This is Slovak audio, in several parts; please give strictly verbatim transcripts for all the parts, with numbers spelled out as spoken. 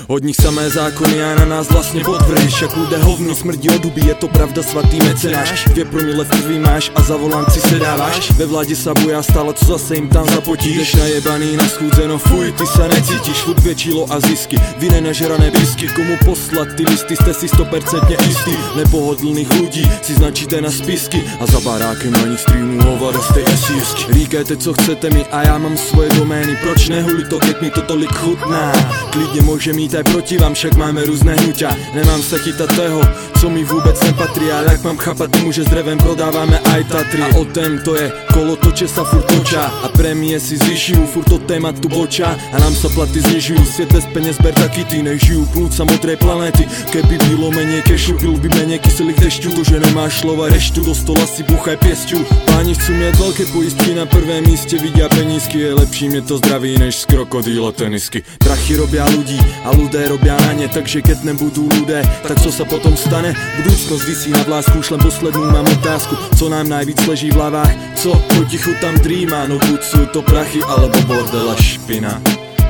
Od nich samé zákony a na nás vlastně podvrheš. Jak ľudia hovno smrdí od huby, je to pravda, svatý mecenáš. Dvě promile v krvi máš a za volant si sedáváš. Ve vládě sa boja stále, co zase jim tam zapotíš. Jdeš najebaný na schůdze, no fuj, ty sa necítíš. Furt většilo a zisky, vy nenažrané bisky. Komu poslat ty listy, jste si sto procent istý. Nepohodlných ľudí si značíte na spisky a za barákem na nich streamu hovada z tej esísky. Říkajte co chcete mi a já mám svoje domény. Proč nehulit to, keď mi to tolik chutná? Klidně může mít aj proti vám, však máme různé hnutia. Nemám se chytat toho, co mi vůbec nepatří. Ale jak mám chápat tomu, že s drevem prodáváme aj Tatry. A o tém to je, kolo toče sa furt točá. A prémie si zvyšujú, furt od tématu bočá. A nám sa platy znižujú, svět bez peněz ber taky ty. Nežijú plúca modrej planety. Keby bylo menej kešu, byl by menej kyselých dešťů. To, že nemáš slova reštu, do stola si buchaj piesťu. Páni chcú mít velké pojistky, na prvém místě vidia penízky. Je lepší mě to zdraví než z krokodýla tenisky. Prachy robia ľudí a ľudé robia na ne. Takže keď nebudú ľudé, tak co sa potom stane? Budúcnosť visí na vlásku, šlem poslednú mám otázku. Co nám najvíc leží v hlavách? Co potichu tam drýma? No buď sú to prachy, alebo bordel a špina.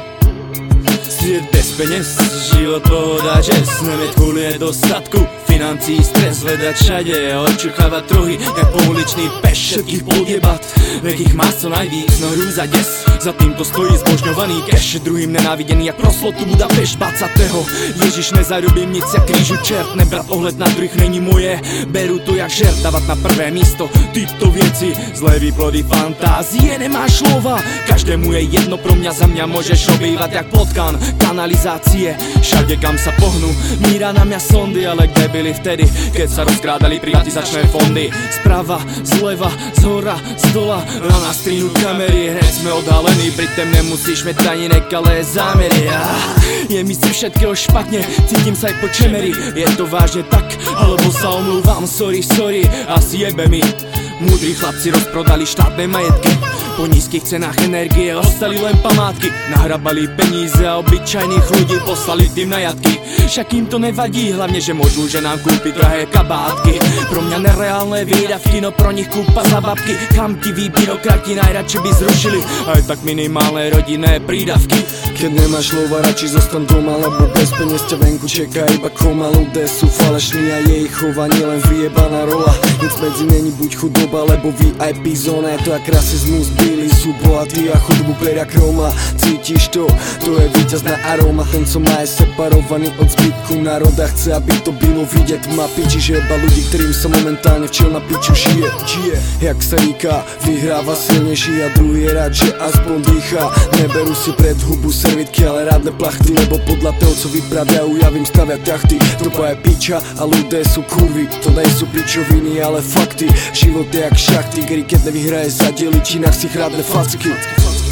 Svět bez peněz, život pohoda, žes, nevět kvůli nedostatku financí, stres hledat všade a očuchávat truhy, jak pouličný peš všetkých podjebat. Veď ich má co najvíc, no hrůza des, za týmto stojí zbožňovaný cash, druhým nenáviděný jak proslotu Budapešť dvacátého Ježiš, nezarobím nic jak krížu čert, nebrat ohled na druhých není moje, beru to jak žert, dávat na prvé místo tyto věci, zlé výplody fantázie, nemáš slova, každému je jedno, pro mňa za mňa môžeš obývat jak potkan, kanalizácie, všade kam sa pohnú, míra na mňa sondy, ale kde byli vtedy, keď sa rozkrádali privatizačné fondy, zprava, zleva, zhora, zdola, na nás strínu kamery, hned sme odhalení, pritom nemusíš mať ani nekalé zámery. Ah, je mi si všetkého špatne, cítim sa aj po čemeri, je to vážne tak, alebo sa omlúvam, sorry, sorry, asi jebe mi. Múdri chlapci rozprodali štátne majetky, po nízkych cenách energie ostali len památky. Nahrabali peníze a obyčajných ľudí poslali tým na jatky. Však im to nevadí, hlavne že môžu ženám kúpiť drahé kabátky. Pro mňa nereálne výdavky, no pro nich kúpa za babky. Chamtiví byrokrati najradšej by zrušili aj tak minimálne rodinné prídavky. Keď nemáš lova, radši zostan doma, lebo bez peniaz ťa venku čeká iba koma. Ľudia sú falešní a je ich chovanie len vyjebaná rola. Nic medzi není buď chudoba, lebo vé í pé zóna. Je to jak rasizmus, bíli sú bohatí a chudobu beria kroma. Cítiš to, to je víťazná aróma. Ten, co má je separovaný od zbytku národa, chce, aby to bylo vidět. Má piči, že jeba ľudí, ktorým sa momentálne včel na piču žije. Žije, jak sa říká, vyhráva silnejší a druhý je rád, že aspoň dýchá. Neberu si pred hubu servitky, ale rádne plachty, lebo podľa toho, co vypraviajú, ja vím staviať jachty. Doba je piča a ľudia sú kurvy, to nejsú pičoviny, ale fakty. Život je jak šachty, kedy keď nevyhraje za dieličinách si chradne facky.